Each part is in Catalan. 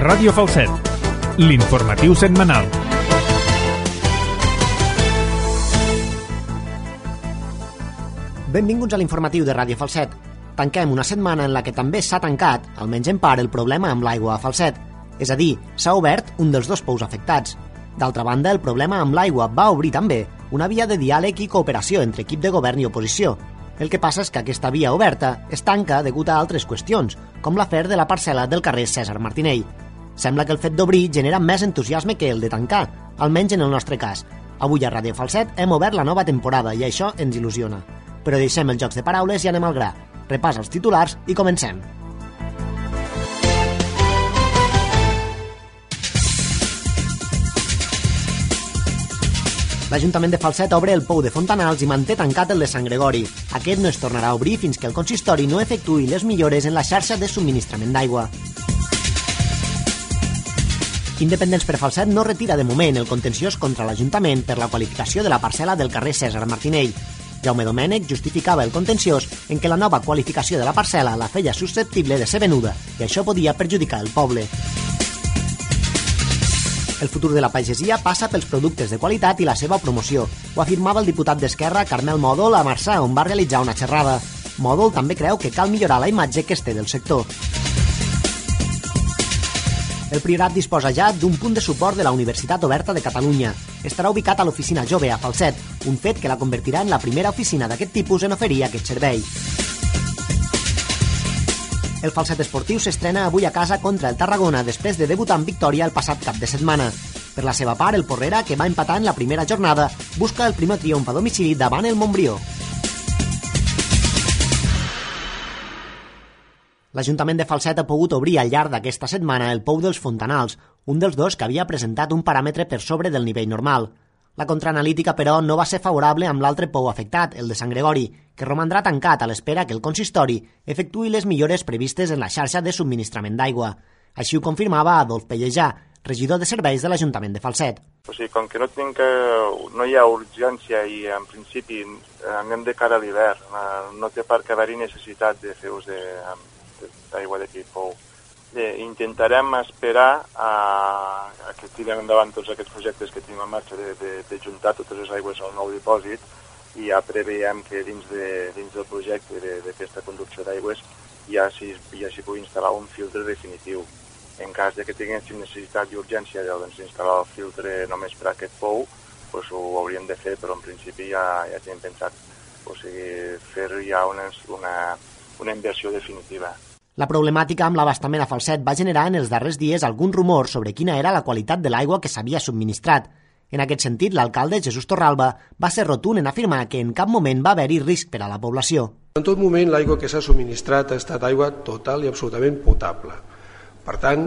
Ràdio Falset, l'informatiu setmanal. Benvinguts a l'informatiu de Ràdio Falset. Tanquem una setmana en la que també s'ha tancat, almenys en part, el problema amb l'aigua a Falset. És a dir, s'ha obert un dels dos pous afectats. D'altra banda, el problema amb l'aigua va obrir també una via de diàleg i cooperació entre equip de govern i oposició. El que passa és que aquesta via oberta es tanca degut a altres qüestions, com l'afer de la parcel·la del carrer Cèsar Martinell. Sembla que el fet d'obrir genera més entusiasme que el de tancar, almenys en el nostre cas. Avui a Ràdio Falset hem obert la nova temporada i això ens il·lusiona. Però deixem els jocs de paraules i anem al gra. Repàs els titulars i comencem. L'Ajuntament de Falset obre el pou de Fontanals i manté tancat el de Sant Gregori. Aquest no es tornarà a obrir fins que el consistori no efectuï les millores en la xarxa de subministrament d'aigua. Independents per Falset no retira de moment el contenciós contra l'Ajuntament per la qualificació de la parcel·la del carrer Cèsar Martinell. Jaume Domènech justificava el contenciós en què la nova qualificació de la parcel·la la feia susceptible de ser venuda i això podia perjudicar el poble. El futur de la pagesia passa pels productes de qualitat i la seva promoció. Ho afirmava el diputat d'Esquerra Carmel Mòdol a Marçà, on va realitzar una xerrada. Mòdol també creu que cal millorar la imatge que es té del sector. El Priorat disposa ja d'un punt de suport de la Universitat Oberta de Catalunya. Estarà ubicat a l'oficina Jove a Falset, un fet que la convertirà en la primera oficina d'aquest tipus en oferir aquest servei. El Falset esportiu s'estrena avui a casa contra el Tarragona després de debutar en victòria el passat cap de setmana. Per la seva part, el Porrera, que va empatar en la primera jornada, busca el primer triomf a domicili davant el Montbrió. L'Ajuntament de Falset ha pogut obrir al llarg d'aquesta setmana el pou dels Fontanals, un dels dos que havia presentat un paràmetre per sobre del nivell normal. La contraanalítica, però, no va ser favorable amb l'altre pou afectat, el de Sant Gregori, que romandrà tancat a l'espera que el consistori efectuï les millores previstes en la xarxa de subministrament d'aigua. Així ho confirmava Adolf Pellejà, regidor de serveis de l'Ajuntament de Falset. O sigui, com que no hi ha urgència i en principi anem de cara a l'hivern, no té per què haver-hi necessitat de fer ús d'aigua d'aquell pou. Intentarem esperar a que tirem endavant tots aquests projectes que tenim en marxa de juntar totes les aigües al nou dipòsit i ja preveiem que dins del projecte d'aquesta conducció d'aigües ja s'hi pugui instal·lar un filtre definitiu. En cas de que tinguéssim necessitat i urgència d'instal·lar el filtre només per a aquest pou, doncs ho hauríem de fer, però en principi ja tenim pensat, o sigui, fer ja una inversió definitiva. La problemàtica amb l'abastament a Falset va generar en els darrers dies algun rumor sobre quina era la qualitat de l'aigua que s'havia subministrat. En aquest sentit, l'alcalde Jesús Torralba va ser rotund en afirmar que en cap moment va haver-hi risc per a la població. En tot moment l'aigua que s'ha subministrat ha estat aigua total i absolutament potable. Per tant,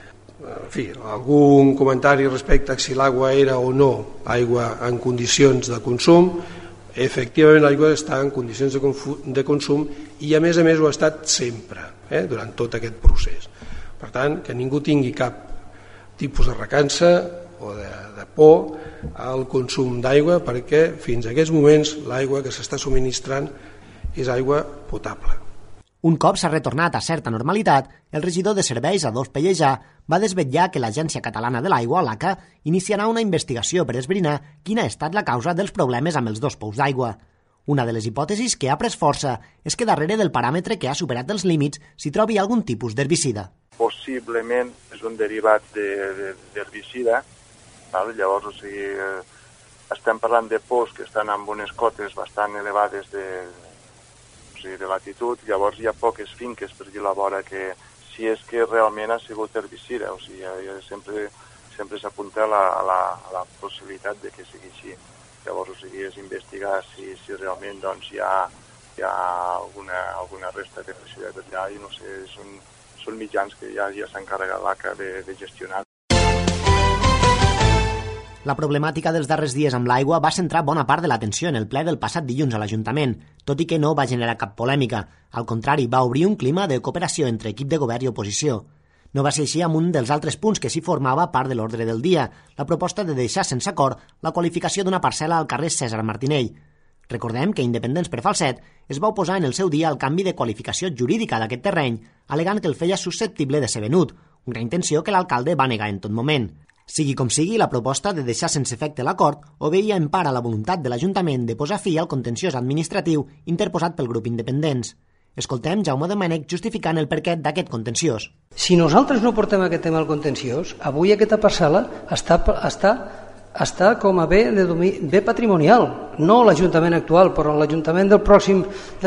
algun comentari respecte a si l'aigua era o no aigua en condicions de consum, efectivament l'aigua està en condicions de consum i a més ho ha estat sempre, durant tot aquest procés. Per tant, que ningú tingui cap tipus de recança o de por al consum d'aigua, perquè fins a aquests moments l'aigua que s'està subministrant és aigua potable. Un cop s'ha retornat a certa normalitat, el regidor de serveis, Adolf Pellejà, va desvetllar que l'Agència Catalana de l'Aigua, l'ACA, iniciarà una investigació per esbrinar quina ha estat la causa dels problemes amb els dos pous d'aigua. Una de les hipòtesis que ha pres força és que darrere del paràmetre que ha superat els límits s'hi trobi algun tipus d'herbicida. Possiblement és un derivat d'herbicida. Llavors, estem parlant de pous que estan amb unes cotes bastant elevades de latitud, llavors hi ha poques finques per dir la vora que si és que realment ha sigut herbicida, o sigui, sempre s'apunta a la possibilitat de que sigui així. Llavors, és investigar si realment hi ha alguna resta d'herbicida allà i no sé, són mitjans que ja s'ha encarregat l'ACA de gestionar. La problemàtica dels darrers dies amb l'aigua va centrar bona part de l'atenció en el ple del passat dilluns a l'Ajuntament, tot i que no va generar cap polèmica. Al contrari, va obrir un clima de cooperació entre equip de govern i oposició. No va ser així amb un dels altres punts que s'hi formava part de l'ordre del dia, la proposta de deixar sense acord la qualificació d'una parcel·la al carrer Cèsar Martinell. Recordem que Independents per Falset es va oposar en el seu dia al canvi de qualificació jurídica d'aquest terreny, alegant que el feia susceptible de ser venut, una intenció que l'alcalde va negar en tot moment. Sigui com sigui, la proposta de deixar sense efecte l'acord obeïa en part a la voluntat de l'Ajuntament de posar fi al contenciós administratiu interposat pel grup Independents. Escoltem Jaume Domènech justificant el perquè d'aquest contenciós. Si nosaltres no portem aquest tema al contenciós, avui aquesta parcel·la està com a bé patrimonial, no l'Ajuntament actual, però l'Ajuntament del pròxim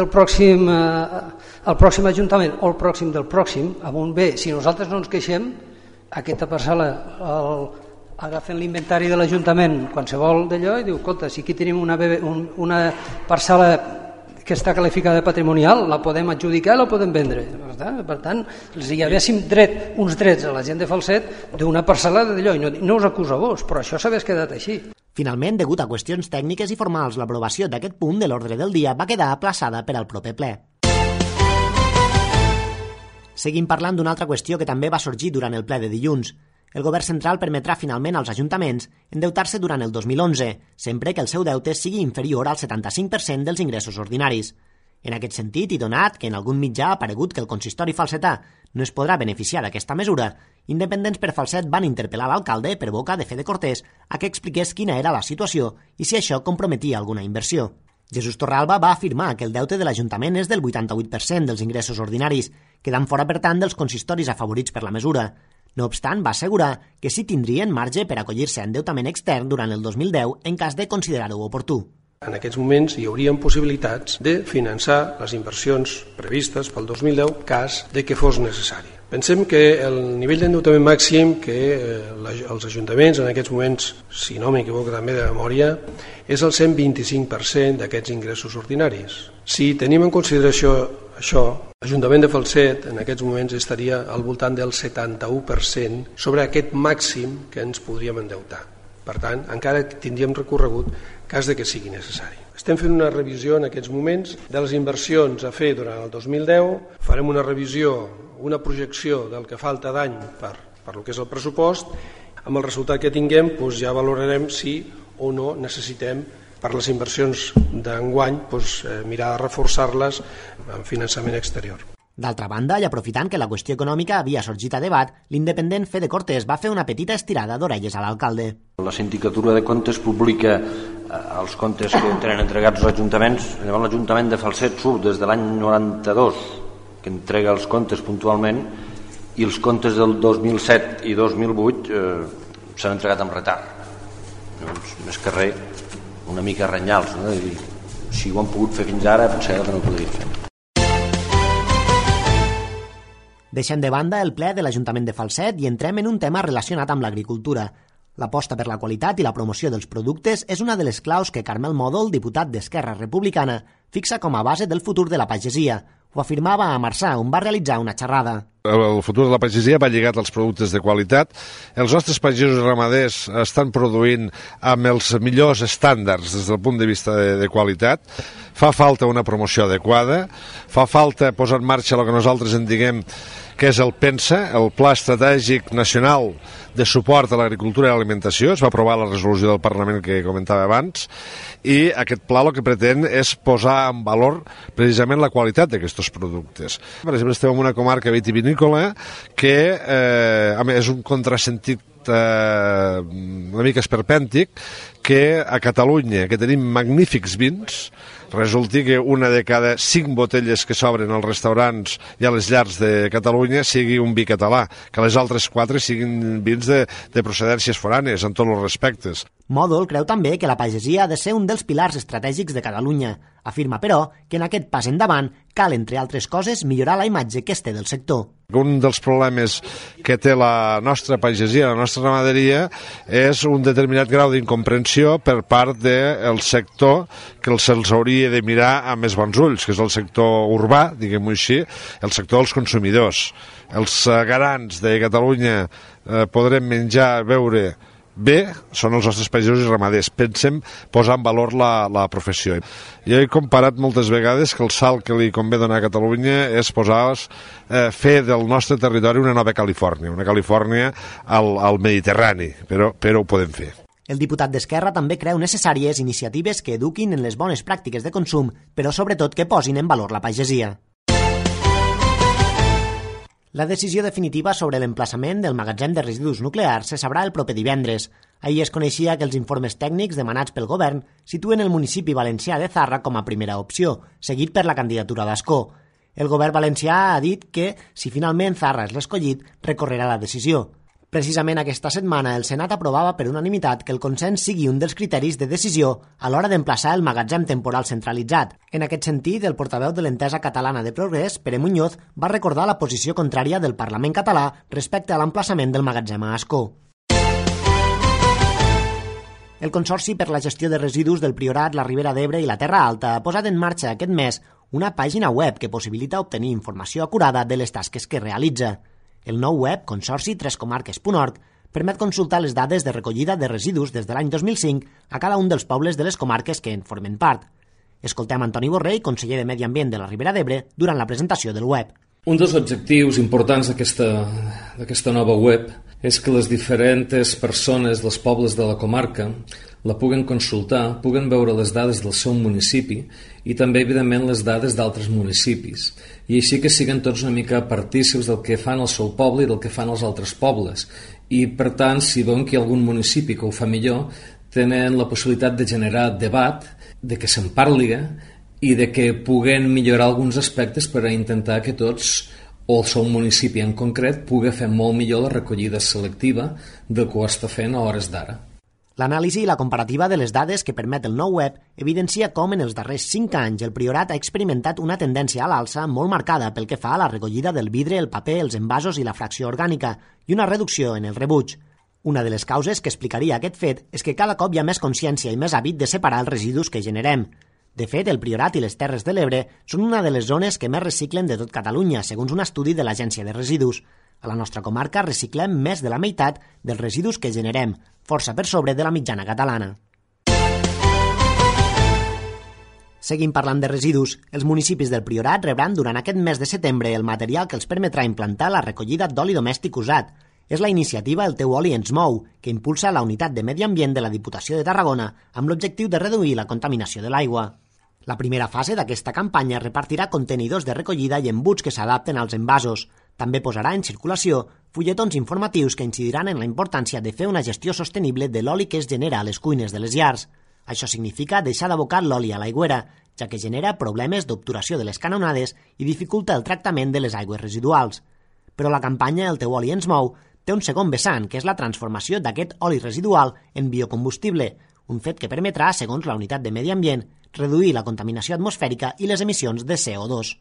Ajuntament o el pròxim del pròxim, amb un bé. Si nosaltres no ens queixem, aquesta parcel·la agafen l'inventari de l'Ajuntament, qualsevol d'allò, i diu, escolta, si aquí tenim una parcel·la que està qualificada de patrimonial, la podem adjudicar i la podem vendre. Per tant, si hi haguéssim uns drets a la gent de Falset d'una parcel·la d'allò, i no us acuso a vos, però això s'hagués quedat així. Finalment, degut a qüestions tècniques i formals, l'aprovació d'aquest punt de l'ordre del dia va quedar aplaçada per al proper ple. Seguim parlant d'una altra qüestió que també va sorgir durant el ple de dilluns. El govern central permetrà finalment als ajuntaments endeutar-se durant el 2011, sempre que el seu deute sigui inferior al 75% dels ingressos ordinaris. En aquest sentit, i donat que en algun mitjà ha aparegut que el consistori falsetà no es podrà beneficiar d'aquesta mesura, Independents per Falset van interpel·lar l'alcalde per boca de Fede Cortés a que expliqués quina era la situació i si això comprometia alguna inversió. Jesús Torralba va afirmar que el deute de l'Ajuntament és del 88% dels ingressos ordinaris, quedant fora, per tant, dels consistoris afavorits per la mesura. No obstant, va assegurar que sí tindrien marge per acollir-se a endeutament extern durant el 2010 en cas de considerar-ho oportú. En aquests moments hi haurien possibilitats de finançar les inversions previstes pel 2010 cas de que fos necessari. Pensem que el nivell d'endeutament màxim que els ajuntaments en aquests moments, si no m'equivoco també de memòria, és el 125% d'aquests ingressos ordinaris. Si tenim en consideració això, l'Ajuntament de Falset en aquests moments estaria al voltant del 71% sobre aquest màxim que ens podríem endeutar. Per tant, encara tindríem recorregut cas de que sigui necessari. Estem fent una revisió en aquests moments de les inversions a fer durant el 2010, farem una revisió, una projecció del que falta d'any per el que és el pressupost, amb el resultat que tinguem ja valorarem si o no necessitem per les inversions d'enguany mirar de reforçar-les amb finançament exterior. D'altra banda, i aprofitant que la qüestió econòmica havia sorgit a debat, l'independent Fede Cortés va fer una petita estirada d'orelles a l'alcalde. La Sindicatura de Comptes publica els comptes que tenen entregats als ajuntaments. Llavors l'Ajuntament de Falset surt des de l'any 92, que entrega els comptes puntualment, i els comptes del 2007 i 2008 s'han entregat amb retard. Llavors, més que res, una mica renyals, no? I si ho han pogut fer fins ara, pensava que no ho podrien fer. Deixem de banda el ple de l'Ajuntament de Falset i entrem en un tema relacionat amb l'agricultura. L'aposta per la qualitat i la promoció dels productes és una de les claus que Carmel Mòdol, diputat d'Esquerra Republicana, fixa com a base del futur de la pagesia. Ho afirmava a Marçà, on va realitzar una xerrada. El futur de la pagesia va lligat als productes de qualitat. Els nostres pagesos i ramaders estan produint amb els millors estàndards des del punt de vista de qualitat. Fa falta una promoció adequada, fa falta posar en marxa el que nosaltres en diguem que és el PENSA, el Pla Estratègic Nacional de Suport a l'Agricultura i l'Alimentació. Es va aprovar la resolució del Parlament que comentava abans, i aquest pla el que pretén és posar en valor precisament la qualitat d'aquests productes. Per exemple, estem en una comarca vitivinícola que és un contrasentit una mica esperpèntic, que a Catalunya, que tenim magnífics vins, resulti que una de cada 5 botelles que s'obren als restaurants i a les llars de Catalunya sigui un vi català, que les altres 4 siguin vins de procedències foranes, en tots els respectes. Mòdol creu també que la pagesia ha de ser un dels pilars estratègics de Catalunya. Afirma, però, que en aquest pas endavant cal, entre altres coses, millorar la imatge que es té del sector. Un dels problemes que té la nostra pagesia, la nostra ramaderia, és un determinat grau d'incomprensió per part del sector que se'ls hauria de mirar amb més bons ulls, que és el sector urbà, diguem-ho així, el sector dels consumidors. Els garants de Catalunya podrem menjar, beure bé, són els nostres pagesos i ramaders. Pensem posar en valor la professió. Jo he comparat moltes vegades que el salt que li convé donar a Catalunya és fer del nostre territori una nova Califòrnia, una Califòrnia al Mediterrani, però ho podem fer. El diputat d'Esquerra també creu necessàries iniciatives que eduquin en les bones pràctiques de consum, però sobretot que posin en valor la pagesia. La decisió definitiva sobre l'emplaçament del magatzem de residus nuclears se sabrà el proper divendres. Ahir es coneixia que els informes tècnics demanats pel govern situen el municipi valencià de Zarra com a primera opció, seguit per la candidatura d'Ascó. El govern valencià ha dit que, si finalment Zarra és l'escollit, recorrerà la decisió. Precisament aquesta setmana el Senat aprovava per unanimitat que el consens sigui un dels criteris de decisió a l'hora d'emplaçar el magatzem temporal centralitzat. En aquest sentit, el portaveu de l'Entesa Catalana de Progrés, Pere Muñoz, va recordar la posició contrària del Parlament català respecte a l'emplaçament del magatzem a Ascó. El Consorci per la Gestió de Residus del Priorat, la Ribera d'Ebre i la Terra Alta ha posat en marxa aquest mes una pàgina web que possibilita obtenir informació acurada de les tasques que realitza. El nou web, consorci3comarques.org, permet consultar les dades de recollida de residus des de l'any 2005 a cada un dels pobles de les comarques que en formen part. Escoltem Antoni Borrell, conseller de Medi Ambient de la Ribera d'Ebre, durant la presentació del web. Un dels objectius importants d'aquesta nova web és que les diferents persones dels pobles de la comarca la puguen consultar, puguen veure les dades del seu municipi i també, evidentment, les dades d'altres municipis. I així que siguin tots una mica partícips del que fan el seu poble i del que fan els altres pobles. I, per tant, si veuen que hi ha algun municipi que ho fa millor, tenen la possibilitat de generar debat, de que se'n parli i de que puguen millorar alguns aspectes per a intentar que tots, o el seu municipi en concret, pugui fer molt millor la recollida selectiva del que ho està fent a hores d'ara. L'anàlisi i la comparativa de les dades que permet el nou web evidencia com en els darrers 5 anys el Priorat ha experimentat una tendència a l'alça molt marcada pel que fa a la recollida del vidre, el paper, els envasos i la fracció orgànica, i una reducció en el rebuig. Una de les causes que explicaria aquest fet és que cada cop hi ha més consciència i més hàbit de separar els residus que generem. De fet, el Priorat i les Terres de l'Ebre són una de les zones que més reciclen de tot Catalunya, segons un estudi de l'Agència de Residus. A la nostra comarca reciclem més de la meitat dels residus que generem, força per sobre de la mitjana catalana. Seguim parlant de residus. Els municipis del Priorat rebran durant aquest mes de setembre el material que els permetrà implantar la recollida d'oli domèstic usat. És la iniciativa El teu oli ens mou, que impulsa la Unitat de Medi Ambient de la Diputació de Tarragona amb l'objectiu de reduir la contaminació de l'aigua. La primera fase d'aquesta campanya repartirà contenidors de recollida i embuts que s'adapten als envasos. També posarà en circulació fulletons informatius que incidiran en la importància de fer una gestió sostenible de l'oli que es genera a les cuines de les llars. Això significa deixar d'abocar l'oli a l'aigüera, ja que genera problemes d'obturació de les canonades i dificulta el tractament de les aigües residuals. Però la campanya El teu oli ens mou té un segon vessant, que és la transformació d'aquest oli residual en biocombustible, un fet que permetrà, segons la Unitat de Medi Ambient, reduir la contaminació atmosfèrica i les emissions de CO2.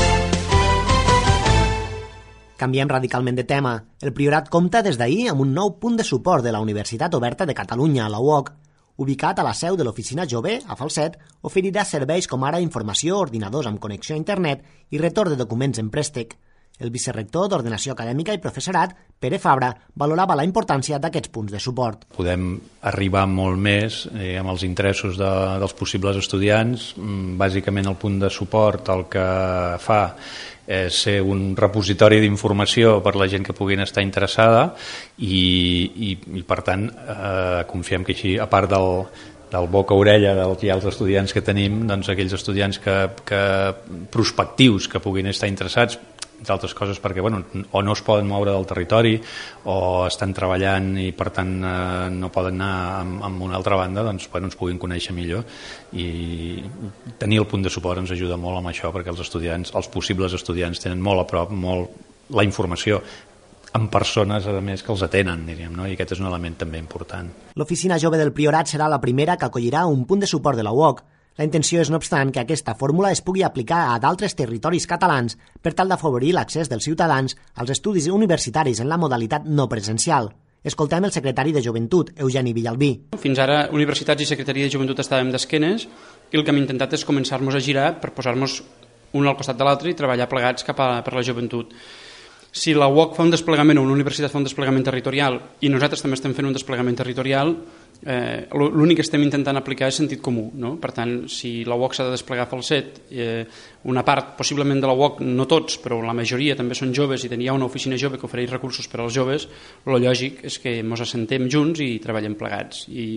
Canviem radicalment de tema. El Priorat compta des d'ahir amb un nou punt de suport de la Universitat Oberta de Catalunya, la UOC. Ubicat a la seu de l'Oficina Jove, a Falset, oferirà serveis com ara informació, ordinadors amb connexió a internet i retorn de documents en préstec. El vicerrector d'Ordenació Acadèmica i Professorat, Pere Fabra, valorava la importància d'aquests punts de suport. Podem arribar molt més amb els interessos dels possibles estudiants. Bàsicament el punt de suport el que fa és ser un repositori d'informació per la gent que puguin estar interessada i per tant confiem que així, a part del boca-orella dels estudiants que tenim, doncs aquells estudiants prospectius que puguin estar interessats, entre altres coses perquè o no es poden moure del territori o estan treballant i per tant no poden anar a una altra banda, doncs ens puguin conèixer millor, i tenir el punt de suport ens ajuda molt amb això, perquè els possibles estudiants tenen molt a prop la informació amb persones, a més, que els atenen, diríem, no? I aquest és un element també important. L'Oficina Jove del Priorat serà la primera que acollirà un punt de suport de la UOC. La intenció és, no obstant, que aquesta fórmula es pugui aplicar a d'altres territoris catalans per tal d'afavorir l'accés dels ciutadans als estudis universitaris en la modalitat no presencial. Escoltem el secretari de Joventut, Eugeni Villalbí. Fins ara, universitats i secretaria de Joventut estàvem d'esquenes i el que hem intentat és començar-nos a girar per posar-nos un al costat de l'altre i treballar plegats per la joventut. Si la UOC fa un desplegament o una universitat fa un desplegament territorial i nosaltres també estem fent un desplegament territorial, l'únic que estem intentant aplicar és sentit comú, no? Per tant, si la UOC s'ha de desplegar a Falset, una part possiblement de la UOC, no tots, però la majoria també són joves i hi ha una oficina jove que ofereix recursos per als joves, el lògic és que ens assentem junts i treballem plegats. I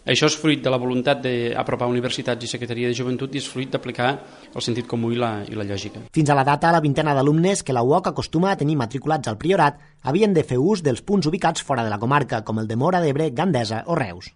Això és fruit de la voluntat d'apropar universitats i Secretaria de Joventut i és fruit d'aplicar el sentit comú i la lògica. Fins a la data, la vintena d'alumnes que la UOC acostuma a tenir matriculats al Priorat havien de fer ús dels punts ubicats fora de la comarca, com el de Móra d'Ebre, Gandesa o Reus.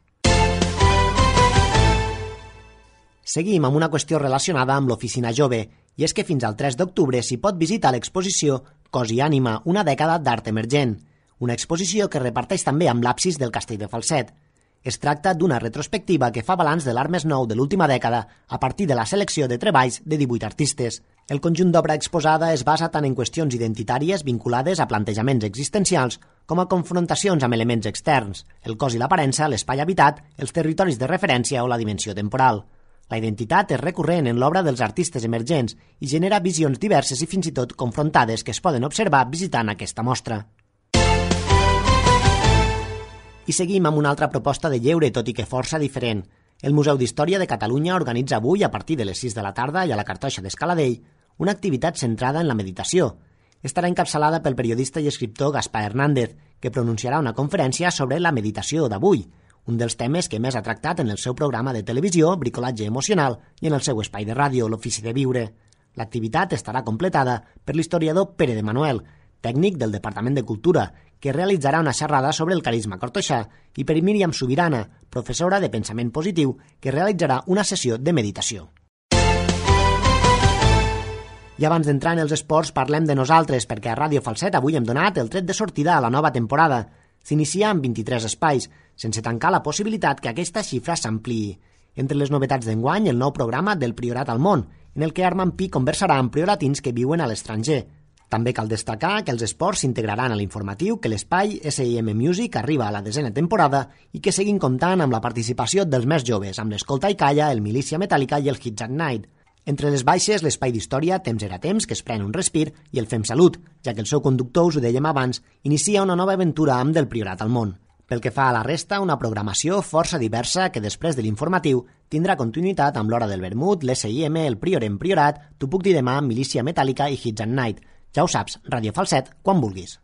Seguim amb una qüestió relacionada amb l'Oficina Jove, i és que fins al 3 d'octubre s'hi pot visitar l'exposició Cos i ànima, una dècada d'art emergent, una exposició que reparteix també amb l'absis del Castell de Falset. Es tracta d'una retrospectiva que fa balanç de l'art més nou de l'última dècada a partir de la selecció de treballs de 18 artistes. El conjunt d'obra exposada es basa tant en qüestions identitàries vinculades a plantejaments existencials com a confrontacions amb elements externs, el cos i l'aparença, l'espai habitat, els territoris de referència o la dimensió temporal. La identitat és recurrent en l'obra dels artistes emergents i genera visions diverses i fins i tot confrontades que es poden observar visitant aquesta mostra. I seguim amb una altra proposta de lleure, tot i que força diferent. El Museu d'Història de Catalunya organitza avui, a partir de les 6 de la tarda i a la Cartoixa d'Escaladell, una activitat centrada en la meditació. Estarà encapçalada pel periodista i escriptor Gaspar Hernández, que pronunciarà una conferència sobre la meditació d'avui, un dels temes que més ha tractat en el seu programa de televisió, Bricolatge emocional, i en el seu espai de ràdio, L'Ofici de Viure. L'activitat estarà completada per l'historiador Pere de Manuel, tècnic del Departament de Cultura, que realitzarà una xerrada sobre el carisma cartoixà, i per Míriam Subirana, professora de pensament positiu, que realitzarà una sessió de meditació. I abans d'entrar en els esports parlem de nosaltres, perquè a Ràdio Falset avui hem donat el tret de sortida a la nova temporada. S'inicia amb 23 espais, sense tancar la possibilitat que aquesta xifra s'ampliï. Entre les novetats d'enguany, el nou programa del Priorat al món, en el que Armand Pi conversarà amb prioratins que viuen a l'estranger. També cal destacar que els esports s'integraran a l'informatiu, que l'espai S&M Music arriba a la 10ª temporada i que seguim comptant amb la participació dels més joves, amb l'Escolta i Calla, el Milícia Metàl·lica i el Hits at Night. Entre les baixes, l'espai d'història Temps era temps, que es pren un respir, i el Fem Salut, ja que el seu conductor, us ho dèiem abans, inicia una nova aventura amb del Priorat al món. Pel que fa a la resta, una programació força diversa que després de l'informatiu tindrà continuïtat amb l'Hora del Vermut, l'S&M, el Priorem Priorat, T'ho puc dir demà, Milícia Metàl·lica i Hits at Night. Ja ho saps, Ràdio Falset, quan vulguis.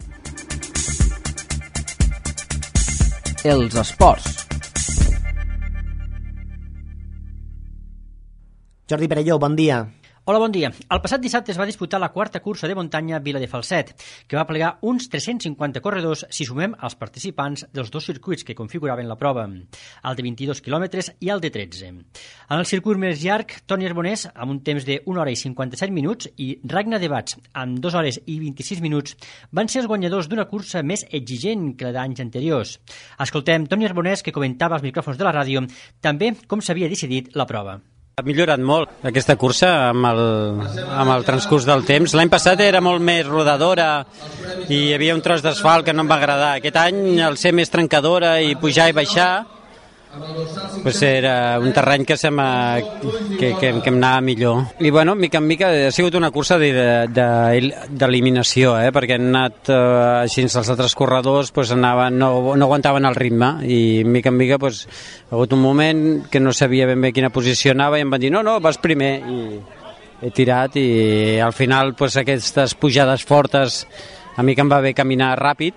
Els esports. Jordi Perelló, bon dia. Hola, bon dia. El passat dissabte es va disputar la quarta cursa de muntanya Vila de Falset, que va plegar uns 350 corredors si sumem els participants dels dos circuits que configuraven la prova, el de 22 quilòmetres i el de 13. En el circuit més llarg, Toni Arbonès, amb un temps de 1 hora i 57 minuts, i Ragnar de Bats, amb 2 hores i 26 minuts, van ser els guanyadors d'una cursa més exigent que la d'anys anteriors. Escoltem Toni Arbonès, que comentava als micròfons de la ràdio també com s'havia decidit la prova. Ha millorat molt aquesta cursa amb el transcurs del temps. L'any passat era molt més rodadora i hi havia un tros d'asfalt que no em va agradar. Aquest any, al ser més trencadora i pujar i baixar, pues era un terreny que em anava millor. I bueno, mica en mica ha sigut una cursa d'eliminació, perquè han anat així els altres corredors no aguantaven el ritme i mica en mica ha hagut un moment que no sabia ben bé quina posició anava i em van dir no, vas primer, i he tirat i al final aquestes pujades fortes a mi que em va bé caminar ràpid,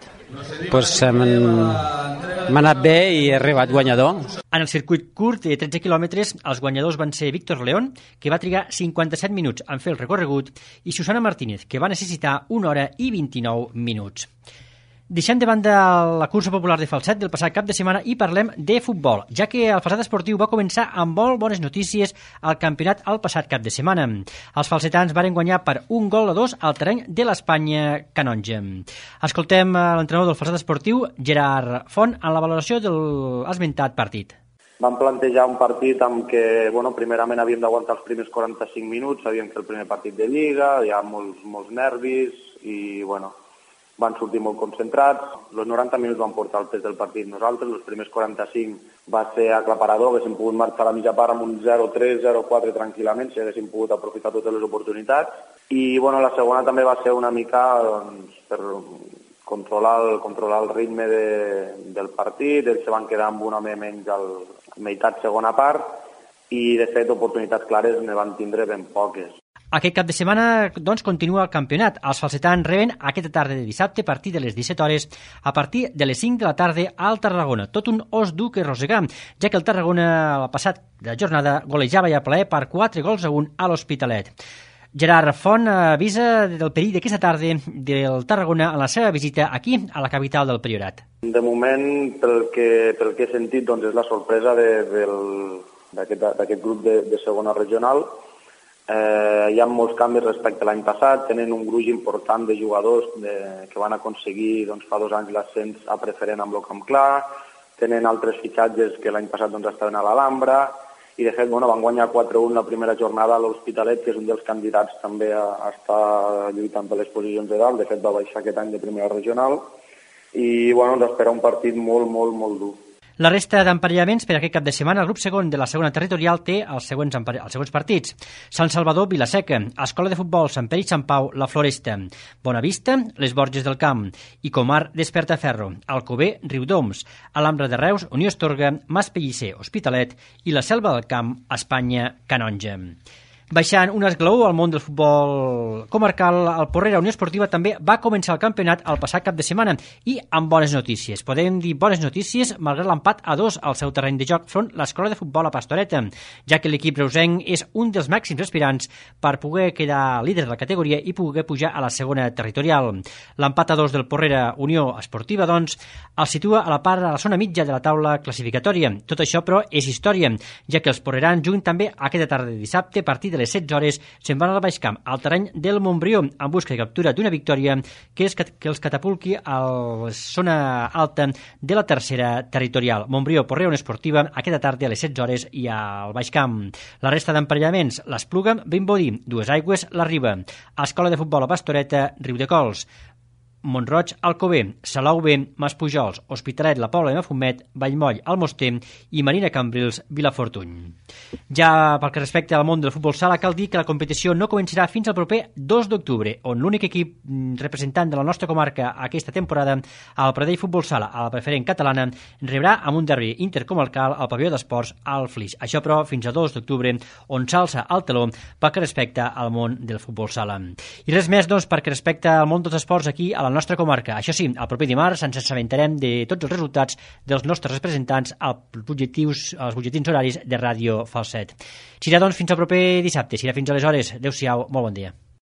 m'ha anat bé i he arribat guanyador. En el circuit curt de 13 quilòmetres, els guanyadors van ser Víctor León, que va trigar 57 minuts en fer el recorregut, i Susana Martínez, que va necessitar 1 hora i 29 minuts. Deixem de banda la cursa popular de Falset del passat cap de setmana i parlem de futbol, ja que el Falset Esportiu va començar amb molt bones notícies al campionat el passat cap de setmana. Els falsetans varen guanyar per 1-2 al terreny de l'Espanya canonja. Escoltem l'entrenador del Falset Esportiu, Gerard Font, en la valoració de l'esmentat partit. Vam plantejar un partit amb què, primerament havíem d'aguantar els primers 45 minuts, sabíem que el primer partit de Lliga, hi ha molts nervis i, van sortir molt concentrats. Els 90 minuts van portar el pes del partit nosaltres, els primers 45 va ser aclaparador, haguéssim pogut marxar a la mitja part amb un 0-3, 0-4 tranquil·lament, si haguéssim pogut aprofitar totes les oportunitats. I la segona també va ser una mica per controlar el ritme del partit, ells se van quedar amb un home menys a la meitat segona part i de fet oportunitats clares ne van tindre ben poques. Aquest cap de setmana doncs, continua el campionat. Els falsetans reben aquesta tarda de dissabte a partir de les 17 hores a partir de les 5 de la tarda al Tarragona. Tot un os dur que rosegar, ja que el Tarragona la passada jornada golejava i a plaer per 4-1 a l'Hospitalet. Gerard Font avisa del perill d'aquesta tarda del Tarragona en la seva visita aquí, a la capital del Priorat. De moment, pel que he sentit, doncs és la sorpresa d'aquest grup de segona regional. Hi ha molts canvis respecte a l'any passat, tenen un gruix important de jugadors que van aconseguir fa 2 anys l'ascens a preferent amb el Camp Clar, tenen altres fitxatges que l'any passat estaven a l'Alhambra, i de fet van guanyar 4-1 la primera jornada a l'Hospitalet, que és un dels candidats també a estar lluitant per les posicions de dalt. De fet va baixar aquest any de primera regional i ens espera un partit molt, molt, molt dur. La resta d'emparellaments per aquest cap de setmana, el grup segon de la segona territorial té els següents partits. Sant Salvador, Vilaseca, Escola de Futbol, Sant Pere i Sant Pau, La Floresta, Bonavista, Les Borges del Camp, Icomar, Despertaferro, Alcover, Riudoms, Alhambra de Reus, Unió Astorga, Mas Pellicer, Hospitalet i la Selva del Camp, Espanya, Canonja. Baixant un esglaó al món del futbol comarcal, el Porrera Unió Esportiva també va començar el campionat el passat cap de setmana i amb bones notícies. Podem dir bones notícies malgrat l'empat a 2 al seu terreny de joc front l'Escola de Futbol a Pastoreta, ja que l'equip reusenc és un dels màxims aspirants per poder quedar líder de la categoria i poder pujar a la segona territorial. L'empat a 2 del Porrera Unió Esportiva, doncs, el situa a la zona mitja de la taula classificatòria. Tot això, però, és història, ja que els porrerans juguen també aquesta tarda de dissabte a partir de les 16 hores se'n van al Baix Camp, al terreny del Montbrió, en busca de captura d'una victòria que els catapulti a la zona alta de la tercera territorial. Montbrió, Porrera Unió Esportiva, aquesta tarda a les 16 hores i al Baix Camp. La resta d'emparellaments, l'Espluga, Vimbodí, Dues Aigües, la Riba, Escola de Futbol a Pastoreta, Riudecols, Montroig, Alcover, Salou B, Maspujols, Hospitalet, La Pobla de Mafumet, Vallmoll, Almoster i Marina Cambrils, Vilafortuny. Ja pel que respecta al món del futbol sala, cal dir que la competició no començarà fins al proper 2 d'octubre, on l'únic equip representant de la nostra comarca aquesta temporada, el Pradell Futbol Sala, a la preferent catalana, rebrà amb un derbi intercomarcal al pavelló d'esports al Flix. Això, però, fins al 2 d'octubre, on s'alça el teló pel que respecta al món del futbol sala. I res més, doncs, perquè respecta al món dels esports aquí a la nostra comarca. Això sí, el proper dimarts ens assabentarem de tots els resultats dels nostres representants als butlletins horaris de Ràdio Falset. Serà, doncs, fins al proper dissabte. Serà fins aleshores. Adéu-siau, molt bon dia.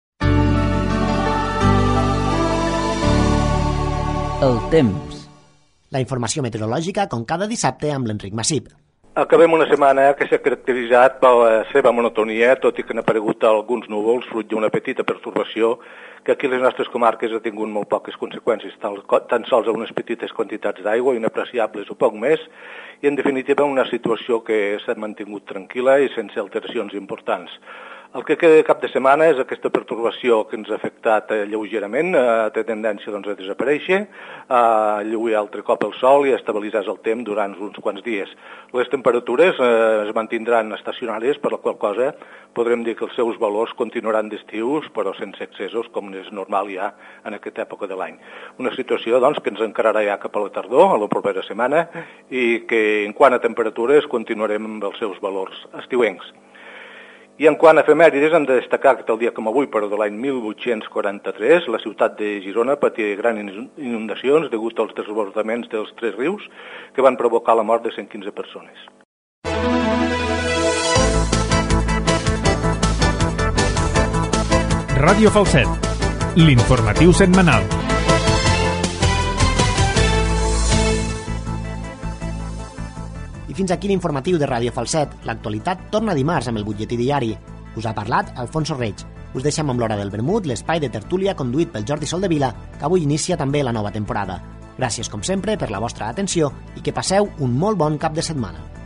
El temps. La informació meteorològica com cada dissabte amb l'Enric Massip. Acabem una setmana que s'ha caracteritzat per la seva monotonia, tot i que han aparegut alguns núvols, fruit d'una petita pertorbació que aquí a les nostres comarques ha tingut molt poques conseqüències, tan sols a unes petites quantitats d'aigua, inapreciables o poc més, i en definitiva una situació que s'ha mantingut tranquil·la i sense alteracions importants. El que queda cap de setmana és aquesta pertorbació que ens ha afectat lleugerament, té tendència a desaparèixer, a lluir altre cop el sol i a estabilitzar el temps durant uns quants dies. Les temperatures es mantindran estacionàries, per la qual cosa podrem dir que els seus valors continuaran d'estius, però sense excessos, com és normal ja en aquesta època de l'any. Una situació, doncs, que ens encararà ja cap a la tardor, a la propera setmana, i que, en quant a temperatures, continuarem amb els seus valors estiuencs. I en quant a efemèrides, hem de destacar que el dia com avui, però de l'any 1843, la ciutat de Girona patia grans inundacions degut als desbordaments dels 3 rius que van provocar la mort de 115 persones. Ràdio Falset, l'informatiu setmanal. I fins aquí l'informatiu de Ràdio Falset. L'actualitat torna dimarts amb el butlletí diari. Us ha parlat Alfonso Reig. Us deixem amb l'hora del vermut, l'espai de tertúlia conduït pel Jordi Soldevila, que avui inicia també la nova temporada. Gràcies, com sempre, per la vostra atenció i que passeu un molt bon cap de setmana.